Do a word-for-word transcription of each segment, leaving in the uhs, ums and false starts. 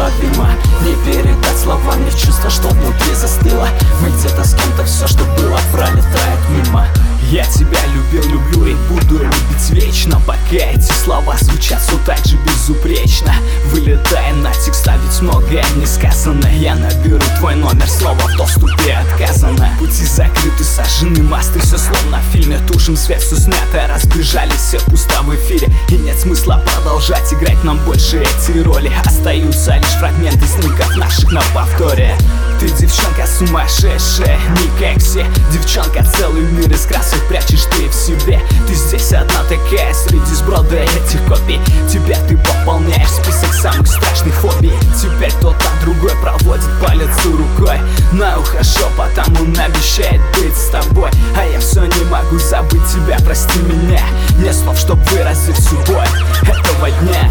неуловимо, не передать словами чувство, что внутри застыло. Мы где-то с кем-то все, что было, пролетает мимо. Я тебя любил, люблю и буду любить вечно, пока эти слова звучат все так же безупречно. Вылетая на текст, а ведь многое не сказано. Я наберу твой номер, снова в доступе отказано. Пути закрыты, сожжены мосты, все словно в фильме. Тушим свет, все снято, разбежались, все пусто в эфире. И нет смысла продолжать играть нам больше эти роли. Остаются лишь фрагменты снимков наших на повторе. Ты девчонка сумасшедшая, не как все. Девчонка, целый мир из красок прячешь ты в себе. Ты здесь одна такая среди сброда этих копий. Тебя ты пополняешь список самых страшных фобий. Теперь кто-то другой проводит по лицу рукой. На ухо шепотом он обещает быть с тобой. А я все не могу забыть тебя, прости меня. Нет слов, чтоб выразить всю боль этого дня.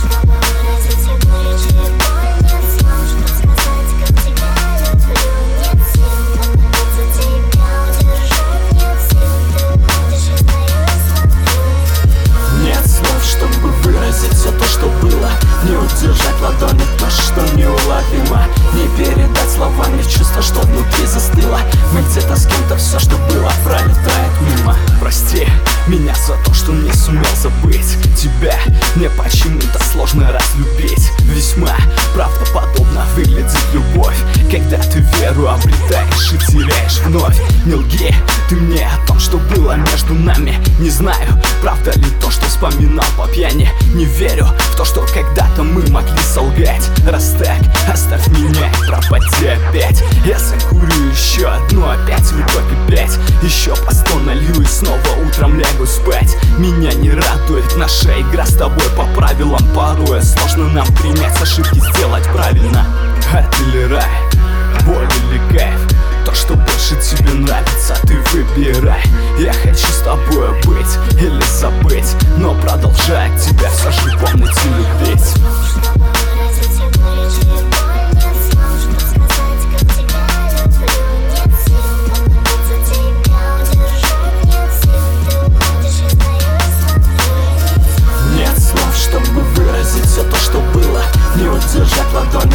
Все то, что было, не удержать ладони, то, что неуловимо, не передать словами чувство, что внутри застыло. Мы где-то с кем-то все, что было, пролетает мимо. Прости меня за то, что не сумел забыть тебя. Мне почему-то сложно разлюбить. Весьма правдоподобно выглядит любовь, когда ты веру обретаешь и теряешь вновь. Не лги ты мне о том, что было между нами. Не знаю, правда ли то, что вспоминал по пьяни. Не верю в то, что когда-то мы могли солгать. Раз так, оставь меня и пропади опять. Я закурю еще одну, опять в итоге пять. Еще по сто налью и снова утром лягу спать. Меня не радует наша игра с тобой по правилам. Порой сложно нам принять ошибки, сделать правильно. Ад или рай, боль или кайф, то, что больше тебе нравится, ты выбирай. Я хочу с тобой быть или забыть, но продолжая тебя все же помнить и любить. Нет слов, чтобы выразить все то, что было, не удержать ладонь.